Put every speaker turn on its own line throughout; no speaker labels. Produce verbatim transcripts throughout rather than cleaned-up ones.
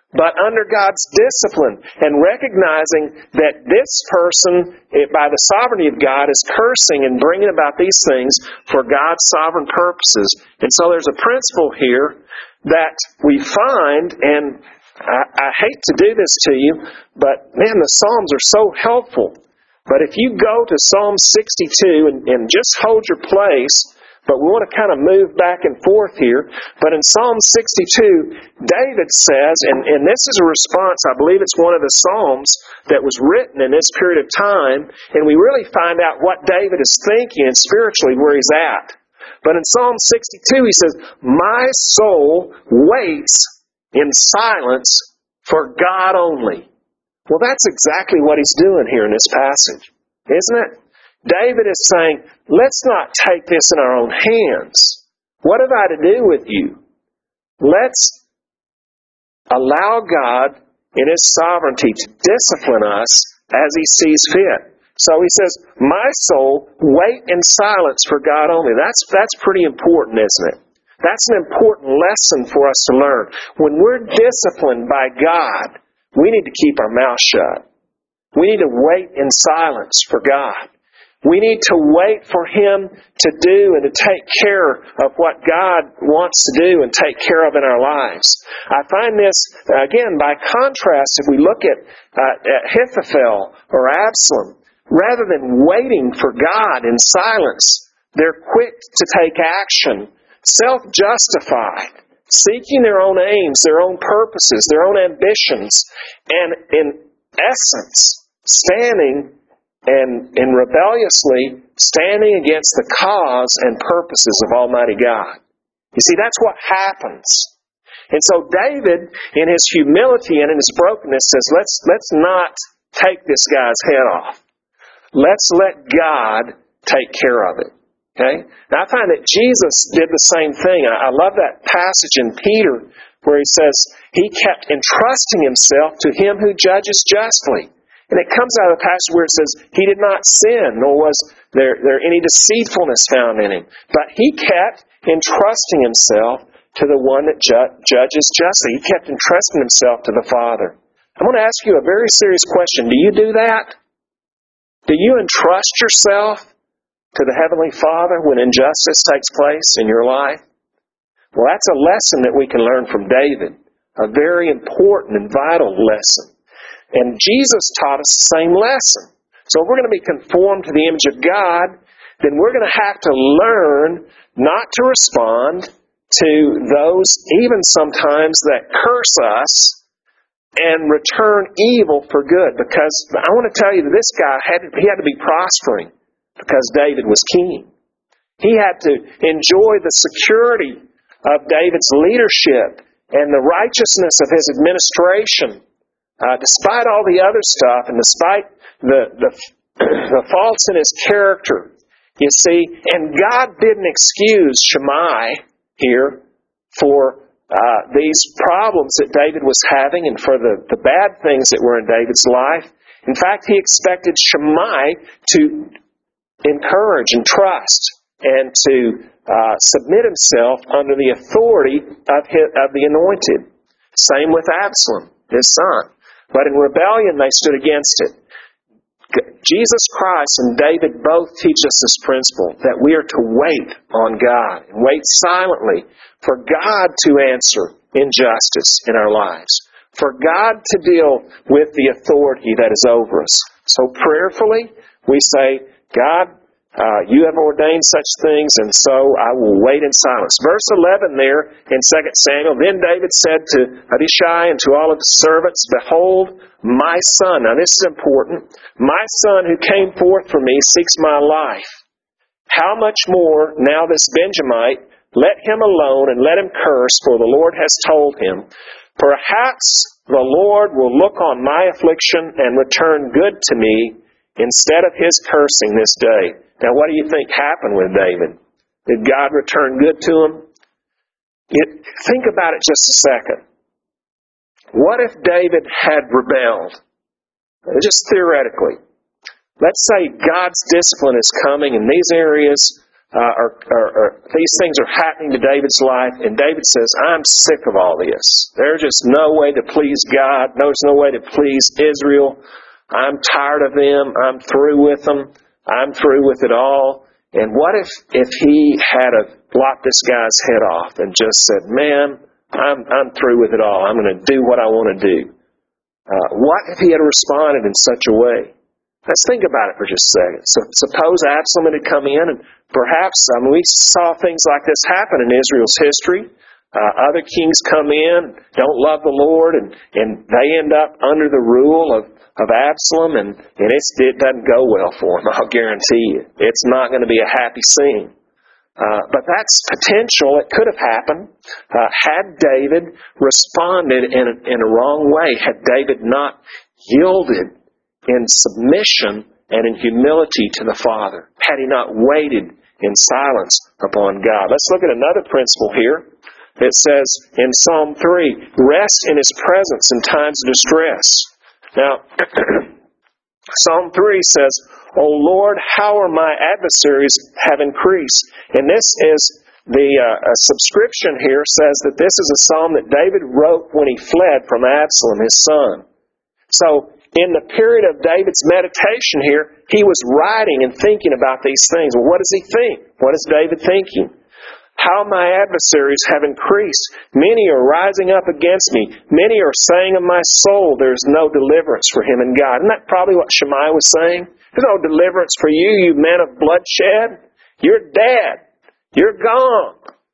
but under God's discipline, and recognizing that this person, by the sovereignty of God, is cursing and bringing about these things for God's sovereign purposes. And so there's a principle here that we find, and I, I hate to do this to you, but man, the Psalms are so helpful. But if you go to Psalm sixty-two and, and just hold your place, but we want to kind of move back and forth here. But in Psalm sixty-two, David says, and, and this is a response, I believe it's one of the Psalms that was written in this period of time, and we really find out what David is thinking and spiritually where he's at. But in Psalm sixty-two, he says, "My soul waits in silence for God only." Well, that's exactly what he's doing here in this passage, isn't it? David is saying, let's not take this in our own hands. What have I to do with you? Let's allow God in His sovereignty to discipline us as He sees fit. So he says, my soul, wait in silence for God only. That's, that's pretty important, isn't it? That's an important lesson for us to learn. When we're disciplined by God, we need to keep our mouth shut. We need to wait in silence for God. We need to wait for Him to do and to take care of what God wants to do and take care of in our lives. I find this, again, by contrast, if we look at, uh, at Ahithophel or Absalom, rather than waiting for God in silence, they're quick to take action, self-justified, seeking their own aims, their own purposes, their own ambitions, and in essence, standing and, and rebelliously standing against the cause and purposes of Almighty God. You see, that's what happens. And so David, in his humility and in his brokenness, says, let's, let's not take this guy's head off. Let's let God take care of it. Okay? Now I find that Jesus did the same thing. I, I love that passage in Peter where he says he kept entrusting himself to Him who judges justly. And it comes out of the passage where it says he did not sin, nor was there, there any deceitfulness found in him. But he kept entrusting himself to the one that ju- judges justly. He kept entrusting himself to the Father. I want to ask you a very serious question. Do you do that? Do you entrust yourself to the Heavenly Father when injustice takes place in your life? Well, that's a lesson that we can learn from David. A very important and vital lesson. And Jesus taught us the same lesson. So if we're going to be conformed to the image of God, then we're going to have to learn not to respond to those, even sometimes, that curse us and return evil for good. Because I want to tell you that this guy had to, he had to be prospering. Because David was king. He had to enjoy the security of David's leadership and the righteousness of his administration, uh, despite all the other stuff and despite the, the, the faults in his character. You see, and God didn't excuse Shimei here for uh, these problems that David was having and for the, the bad things that were in David's life. In fact, He expected Shimei to encourage and trust and to uh, submit himself under the authority of, his, of the anointed. Same with Absalom, his son. But in rebellion, they stood against it. Jesus Christ and David both teach us this principle, that we are to wait on God and wait silently for God to answer injustice in our lives, for God to deal with the authority that is over us. So prayerfully, we say, God, uh, you have ordained such things, and so I will wait in silence. Verse eleven there in Second Samuel, then David said to Abishai and to all of his servants, behold, my son, now this is important, my son who came forth for me seeks my life. How much more now this Benjamite, let him alone and let him curse, for the Lord has told him. Perhaps the Lord will look on my affliction and return good to me instead of His cursing this day. Now, what do you think happened with David? Did God return good to him? You, think about it just a second. What if David had rebelled? Just theoretically. Let's say God's discipline is coming in these areas uh, or, or, or these things are happening to David's life, and David says, I'm sick of all this. There's just no way to please God. There's no way to please Israel. I'm tired of them. I'm through with them. I'm through with it all. And what if, if he had a, lopped this guy's head off and just said, man, I'm, I'm through with it all. I'm going to do what I want to do. Uh, what if he had responded in such a way? Let's think about it for just a second. So, suppose Absalom had come in, and perhaps, I mean, we saw things like this happen in Israel's history. Uh, other kings come in, don't love the Lord, and, and they end up under the rule of, of Absalom, and, and it's, it doesn't go well for them, I'll guarantee you. It's not going to be a happy scene. Uh, but that's potential. It could have happened. Uh, had David responded in a, in a wrong way, had David not yielded in submission and in humility to the Father, had he not waited in silence upon God. Let's look at another principle here. It says in Psalm three, rest in His presence in times of distress. Now, Psalm three says, O Lord, how are my adversaries have increased? And this is the uh, a subscription here says that this is a psalm that David wrote when he fled from Absalom, his son. So, in the period of David's meditation here, he was writing and thinking about these things. Well, what does he think? What is David thinking? How my adversaries have increased. Many are rising up against me. Many are saying of my soul, there is no deliverance for him in God. Isn't that probably what Shemaiah was saying? There's no deliverance for you, you men of bloodshed. You're dead. You're gone.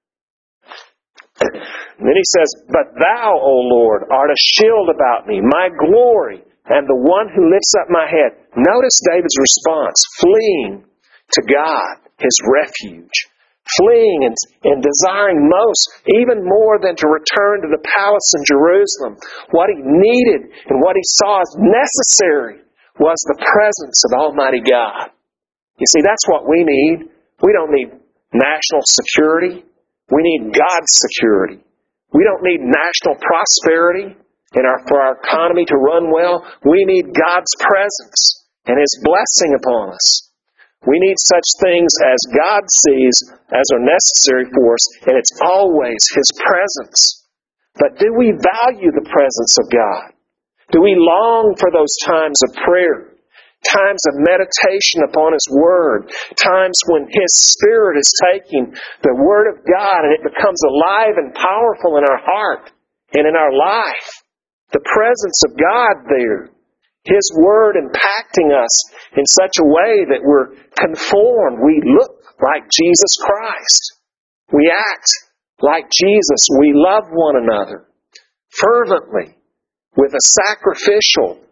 And then he says, but thou, O Lord, art a shield about me, my glory, and the one who lifts up my head. Notice David's response, fleeing to God, his refuge. Fleeing and, and desiring most, even more than to return to the palace in Jerusalem. What he needed and what he saw as necessary was the presence of Almighty God. You see, that's what we need. We don't need national security. We need God's security. We don't need national prosperity and our, for our economy to run well. We need God's presence and His blessing upon us. We need such things as God sees as are necessary for us, and it's always His presence. But do we value the presence of God? Do we long for those times of prayer, times of meditation upon His Word, times when His Spirit is taking the Word of God and it becomes alive and powerful in our heart and in our life? The presence of God there. His Word impacting us in such a way that we're conformed. We look like Jesus Christ. We act like Jesus. We love one another fervently with a sacrificial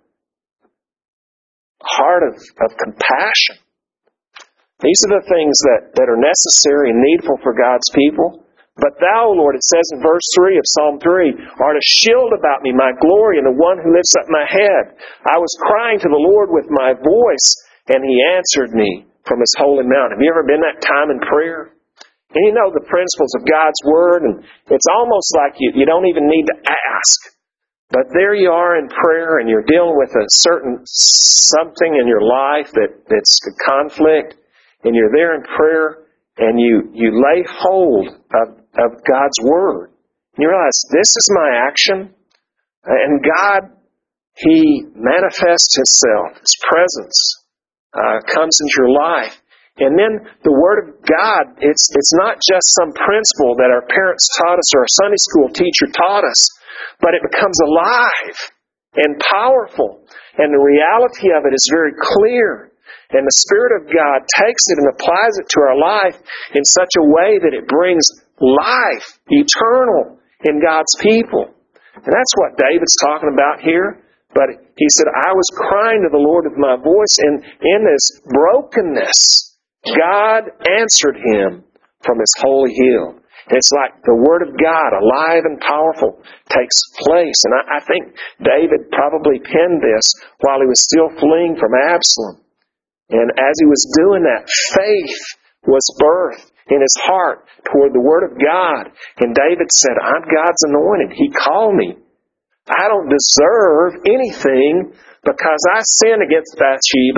heart of, of compassion. These are the things that, that are necessary and needful for God's people. But thou, Lord, it says in verse three of Psalm three, art a shield about me, my glory, and the one who lifts up my head. I was crying to the Lord with my voice, and He answered me from His holy mountain. Have you ever been that time in prayer? And you know the principles of God's Word, and it's almost like you, you don't even need to ask. But there you are in prayer, and you're dealing with a certain something in your life that, that's a conflict, and you're there in prayer, and you, you lay hold of, of God's Word. And you realize, this is my action. And God, He manifests Himself. His presence uh, comes into your life. And then the Word of God, it's, it's not just some principle that our parents taught us or our Sunday school teacher taught us, but it becomes alive and powerful. And the reality of it is very clear. And the Spirit of God takes it and applies it to our life in such a way that it brings life, eternal, in God's people. And that's what David's talking about here. But he said, I was crying to the Lord with my voice, and in this brokenness, God answered him from His holy hill. And it's like the Word of God, alive and powerful, takes place. And I, I think David probably penned this while he was still fleeing from Absalom. And as he was doing that, faith was birthed in his heart toward the Word of God. And David said, I'm God's anointed. He called me. I don't deserve anything because I sinned against Bathsheba,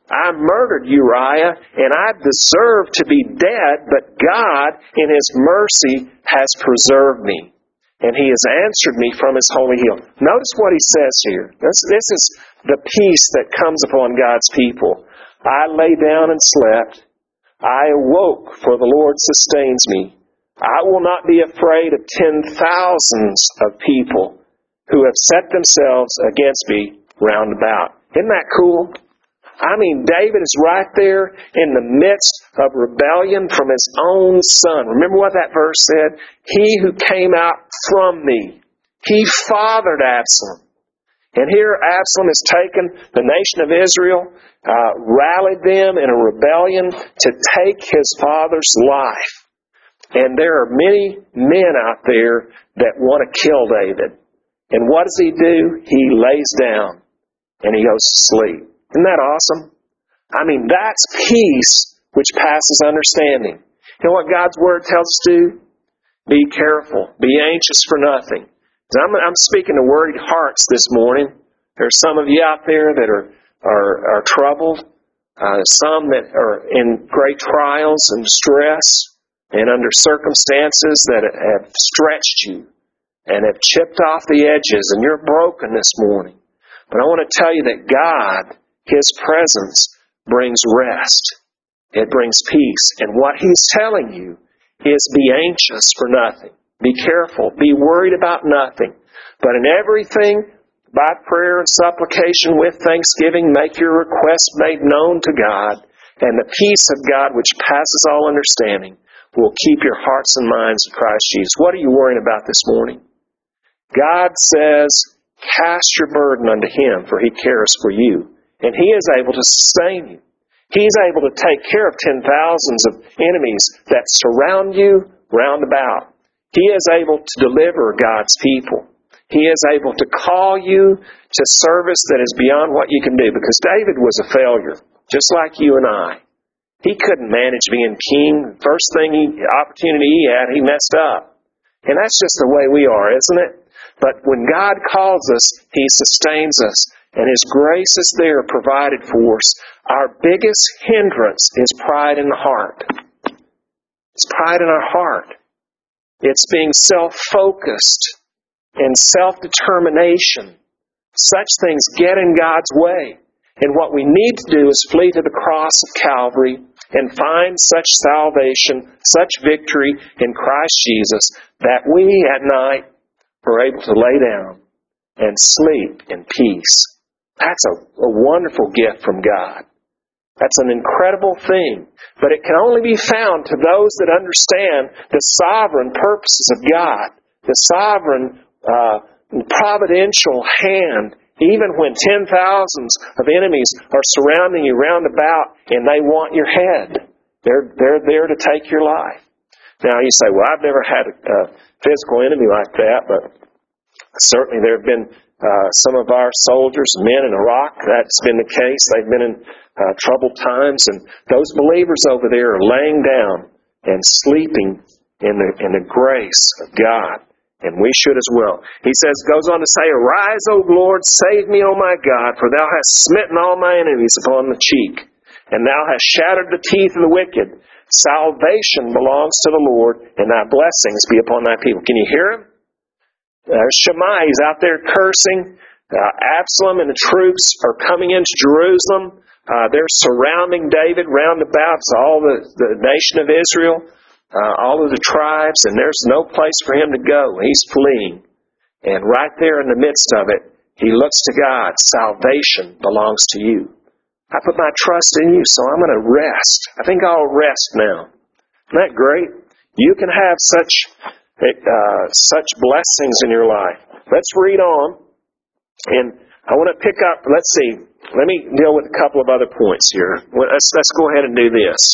I murdered Uriah, and I deserve to be dead, but God, in His mercy, has preserved me, and He has answered me from His holy hill. Notice what He says here. This, this is the peace that comes upon God's people. I lay down and slept. I awoke, for the Lord sustains me. I will not be afraid of ten thousands of people who have set themselves against me round about. Isn't that cool? I mean, David is right there in the midst of rebellion from his own son. Remember what that verse said? He who came out from me. He fathered Absalom. And here Absalom has taken the nation of Israel, uh, rallied them in a rebellion to take his father's life. And there are many men out there that want to kill David. And what does he do? He lays down and he goes to sleep. Isn't that awesome? I mean, that's peace which passes understanding. You know what God's Word tells us to do? Be careful. Be anxious for nothing. I'm, I'm speaking to worried hearts this morning. There are some of you out there that are are, are troubled. Uh, some that are in great trials and distress and under circumstances that have stretched you and have chipped off the edges, and you're broken this morning. But I want to tell you that God, His presence, brings rest. It brings peace. And what He's telling you is be anxious for nothing. Be careful. Be worried about nothing. But in everything, by prayer and supplication with thanksgiving, make your requests made known to God. And the peace of God, which passes all understanding, will keep your hearts and minds in Christ Jesus. What are you worrying about this morning? God says, cast your burden unto Him, for He cares for you. And He is able to sustain you. He's able to take care of ten thousands of enemies that surround you round about. He is able to deliver God's people. He is able to call you to service that is beyond what you can do. Because David was a failure, just like you and I. He couldn't manage being king. First thing he, opportunity he had, he messed up. And that's just the way we are, isn't it? But when God calls us, He sustains us. And His grace is there provided for us. Our biggest hindrance is pride in the heart. It's pride in our heart. It's being self-focused and self-determination. Such things get in God's way. And what we need to do is flee to the cross of Calvary and find such salvation, such victory in Christ Jesus, that we at night are able to lay down and sleep in peace. That's a, a wonderful gift from God. That's an incredible thing. But it can only be found to those that understand the sovereign purposes of God, the sovereign uh, providential hand, even when ten thousands of enemies are surrounding you round about and they want your head. They're, they're there to take your life. Now you say, well, I've never had a, a physical enemy like that, but certainly there have been uh, some of our soldiers, men in Iraq, that's been the case. They've been in uh, troubled times, and those believers over there are laying down and sleeping in the in the grace of God. And we should as well. He says, goes on to say, arise, O Lord, save me, O my God, for thou hast smitten all my enemies upon the cheek, and thou hast shattered the teeth of the wicked. Salvation belongs to the Lord, and thy blessings be upon thy people. Can you hear him? Uh, Shammai, he's out there cursing. Uh, Absalom and the troops are coming into Jerusalem. Uh, they're surrounding David round about, so all the, the nation of Israel. Uh, all of the tribes, and there's no place for him to go. He's fleeing. And right there in the midst of it, he looks to God. Salvation belongs to you. I put my trust in you, so I'm going to rest. I think I'll rest now. Isn't that great? You can have such uh, such blessings in your life. Let's read on. And I want to pick up, let's see, let me deal with a couple of other points here. Let's, let's go ahead and do this.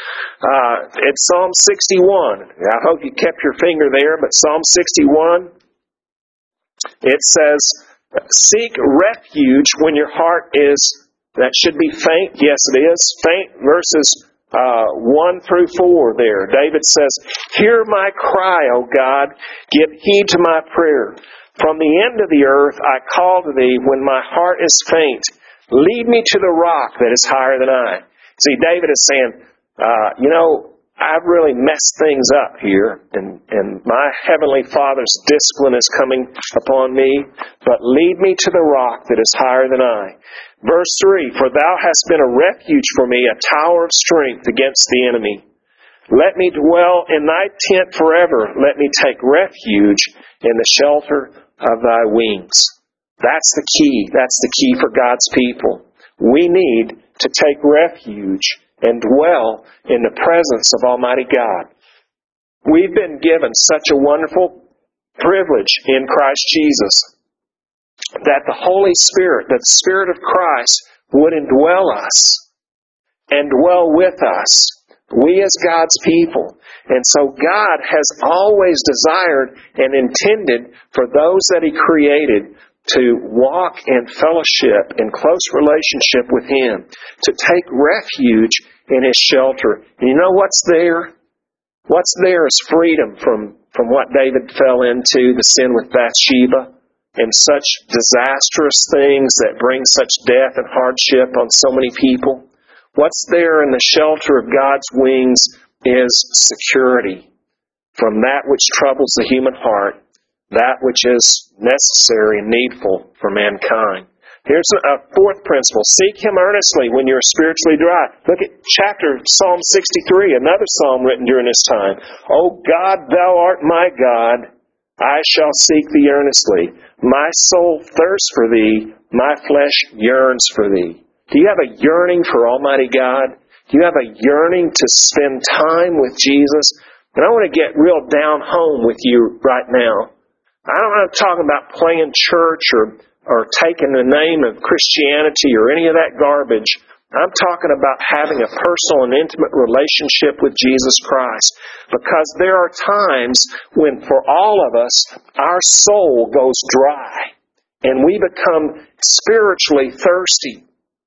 Uh, it's Psalm sixty-one. I hope you kept your finger there, but Psalm sixty-one, it says, seek refuge when your heart is, that should be faint. Yes, it is. Faint, verses uh, one through four there. David says, hear my cry, O God, give heed to my prayer. From the end of the earth I call to thee when my heart is faint. Lead me to the rock that is higher than I. See, David is saying, uh, you know, I've really messed things up here, and, and my Heavenly Father's discipline is coming upon me, but lead me to the rock that is higher than I. Verse three, for thou hast been a refuge for me, a tower of strength against the enemy. Let me dwell in thy tent forever. Let me take refuge in the shelter of thy wings. That's the key. That's the key for God's people. We need to take refuge and dwell in the presence of Almighty God. We've been given such a wonderful privilege in Christ Jesus that the Holy Spirit, that the Spirit of Christ would indwell us and dwell with us, we as God's people. And so God has always desired and intended for those that He created to walk in fellowship, in close relationship with Him, to take refuge in His shelter. And you know what's there? What's there is freedom from, from what David fell into, the sin with Bathsheba, and such disastrous things that bring such death and hardship on so many people. What's there in the shelter of God's wings is security from that which troubles the human heart, that which is necessary and needful for mankind. Here's a fourth principle. Seek Him earnestly when you're spiritually dry. Look at chapter Psalm sixty-three, another psalm written during this time. O God, Thou art my God. I shall seek Thee earnestly. My soul thirsts for Thee. My flesh yearns for Thee. Do you have a yearning for Almighty God? Do you have a yearning to spend time with Jesus? And I want to get real down home with you right now. I don't want to talk about playing church or, or taking the name of Christianity or any of that garbage. I'm talking about having a personal and intimate relationship with Jesus Christ. Because there are times when for all of us, our soul goes dry and we become spiritually thirsty.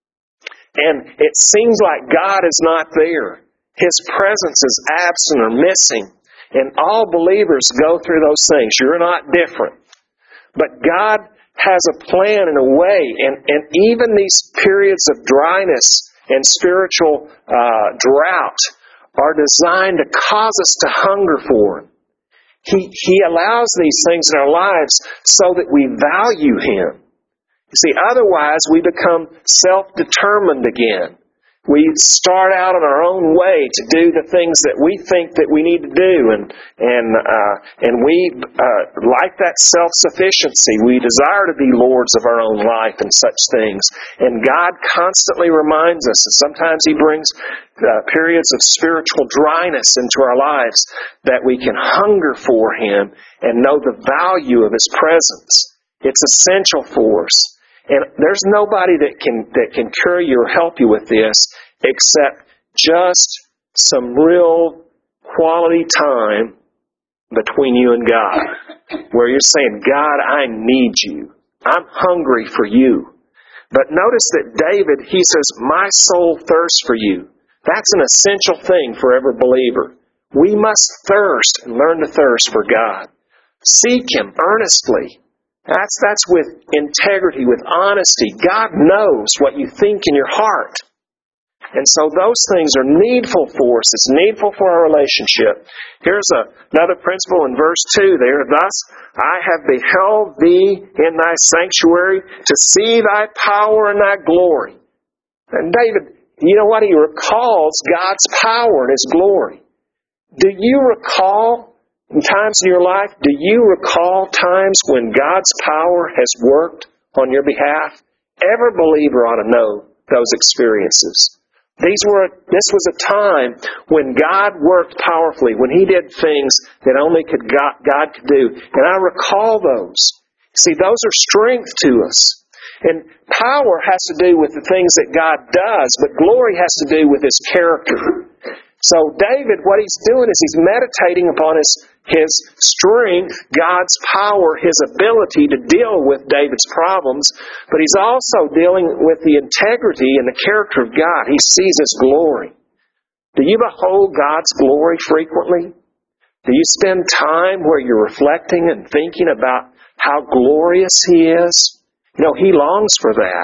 And it seems like God is not there. His presence is absent or missing. And all believers go through those things. You're not different. But God has a plan and a way. And, and even these periods of dryness and spiritual uh, drought are designed to cause us to hunger for Him. He, he allows these things in our lives so that we value Him. You see, otherwise we become self-determined again. We start out on our own way to do the things that we think that we need to do, and and uh, and we uh, like that self-sufficiency. We desire to be lords of our own life and such things. And God constantly reminds us, and sometimes He brings uh, periods of spiritual dryness into our lives, that we can hunger for Him and know the value of His presence. It's essential for us. And there's nobody that can that can cure you or help you with this except just some real quality time between you and God, where you're saying, God, I need you. I'm hungry for you. But notice that David, he says, my soul thirsts for you. That's an essential thing for every believer. We must thirst and learn to thirst for God. Seek Him earnestly. That's, that's with integrity, with honesty. God knows what you think in your heart. And so those things are needful for us. It's needful for our relationship. Here's a, another principle in verse two there. Thus, I have beheld Thee in Thy sanctuary to see Thy power and Thy glory. And David, you know what? He recalls God's power and His glory. Do you recall in times in your life, do you recall times when God's power has worked on your behalf? Every believer ought to know those experiences. These were, this was a time when God worked powerfully, when He did things that only could God, God could do. And I recall those. See, those are strength to us. And power has to do with the things that God does, but glory has to do with His character. So David, what he's doing is he's meditating upon his, his strength, God's power, His ability to deal with David's problems, but he's also dealing with the integrity and the character of God. He sees His glory. Do you behold God's glory frequently? Do you spend time where you're reflecting and thinking about how glorious He is? You know, He longs for that.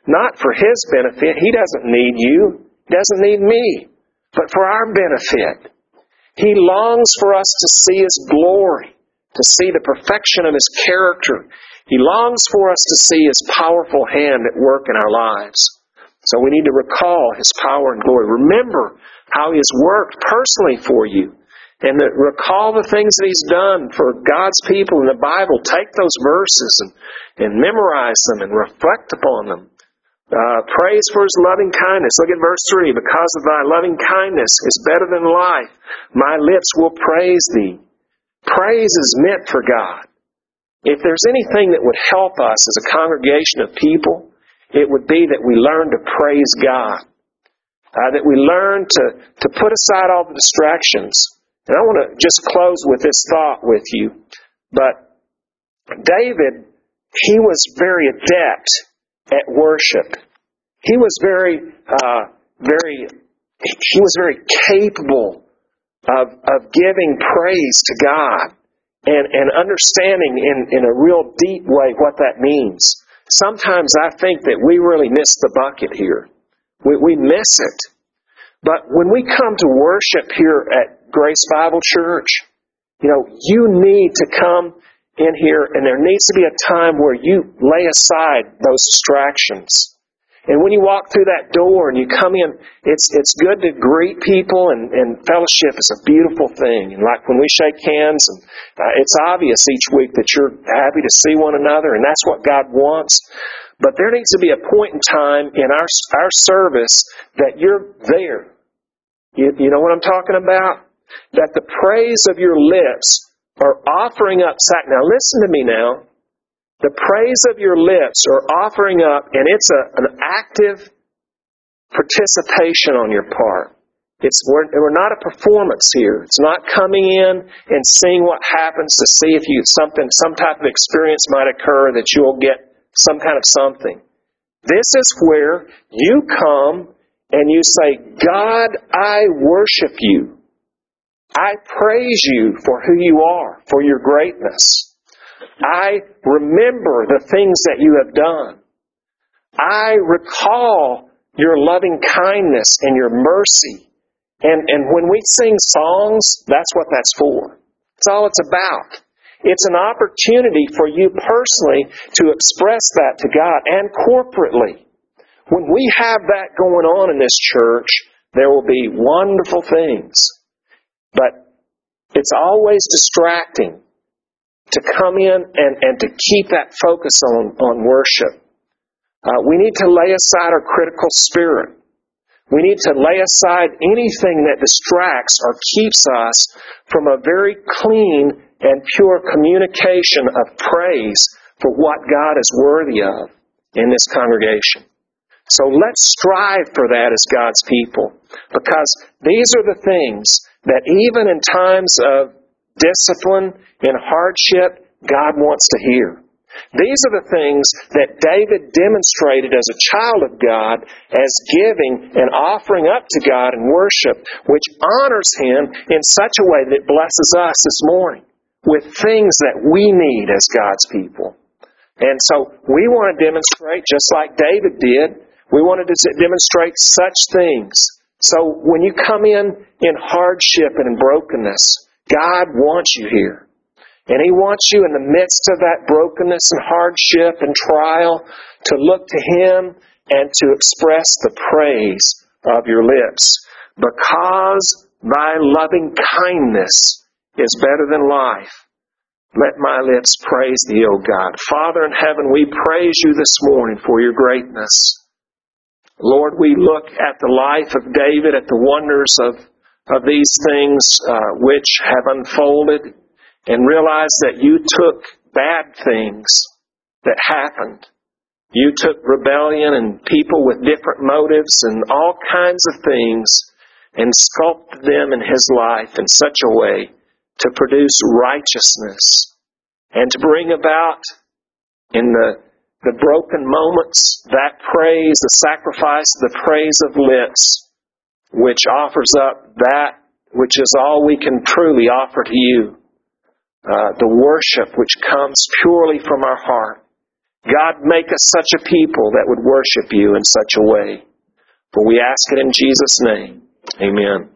not for His benefit. He doesn't need you. He doesn't need me. But for our benefit. He longs for us to see His glory, to see the perfection of His character. He longs for us to see His powerful hand at work in our lives. So we need to recall His power and glory. Remember how He has worked personally for you. And that recall the things that He's done for God's people in the Bible. Take those verses and, and memorize them and reflect upon them. Uh, praise for His loving kindness. Look at verse three. Because of Thy loving kindness is better than life. My lips will praise Thee. Praise is meant for God. If there's anything that would help us as a congregation of people, it would be that we learn to praise God. Uh, that we learn to, to put aside all the distractions. And I want to just close with this thought with you. But David, he was very adept at worship. He was very, uh, very, he was very capable of, of giving praise to God and, and understanding in, in a real deep way what that means. Sometimes I think that we really miss the bucket here. We, we miss it. But when we come to worship here at Grace Bible Church, you know, you need to come in here, and there needs to be a time where you lay aside those distractions. And when you walk through that door and you come in, it's it's good to greet people, and, and fellowship is a beautiful thing. And like when we shake hands, and uh, it's obvious each week that you're happy to see one another, and that's what God wants. But there needs to be a point in time in our our service that you're there. You, you know what I'm talking about? That the praise of your lips are offering up sac. Now listen to me now. The praise of your lips are offering up, and it's a, an active participation on your part. It's we're, we're not a performance here. It's not coming in and seeing what happens to see if you something some type of experience might occur that you'll get some kind of something. This is where you come and you say, God, I worship you. I praise you for who you are, for your greatness. I remember the things that you have done. I recall your loving kindness and your mercy. And, and when we sing songs, that's what that's for. That's all it's about. It's an opportunity for you personally to express that to God and corporately. When we have that going on in this church, there will be wonderful things. But it's always distracting to come in and, and to keep that focus on, on worship. Uh, we need to lay aside our critical spirit. We need to lay aside anything that distracts or keeps us from a very clean and pure communication of praise for what God is worthy of in this congregation. So let's strive for that as God's people, because these are the things that even in times of discipline and hardship, God wants to hear. These are the things that David demonstrated as a child of God as giving and offering up to God in worship, which honors Him in such a way that blesses us this morning with things that we need as God's people. And so we want to demonstrate, just like David did, we wanted to demonstrate such things. So when you come in in hardship and in brokenness, God wants you here. And He wants you in the midst of that brokenness and hardship and trial to look to Him and to express the praise of your lips. Because Thy loving kindness is better than life, let my lips praise Thee, O God. Father in heaven, we praise You this morning for Your greatness. Lord, we look at the life of David, at the wonders of, of these things uh, which have unfolded, and realize that You took bad things that happened. You took rebellion and people with different motives and all kinds of things and sculpted them in His life in such a way to produce righteousness and to bring about in the the broken moments, that praise, the sacrifice, the praise of lips, which offers up that which is all we can truly offer to You. Uh, the worship which comes purely from our heart. God, make us such a people that would worship You in such a way. For we ask it in Jesus' name. Amen.